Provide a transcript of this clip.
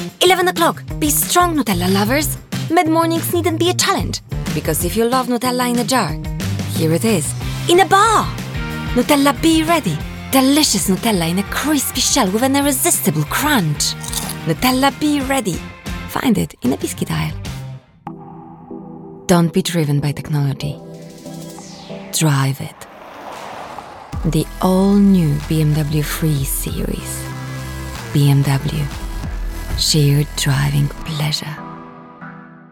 11 o'clock. Be strong, Nutella lovers. Mid-mornings needn't be a challenge. Because if you love Nutella in a jar, here it is, in a bar. Nutella Be Ready. Delicious Nutella in a crispy shell with an irresistible crunch. Nutella Be Ready. Find it in a biscuit aisle. Don't be driven by technology. Drive it. The all-new BMW 3 Series. BMW. Shared driving pleasure.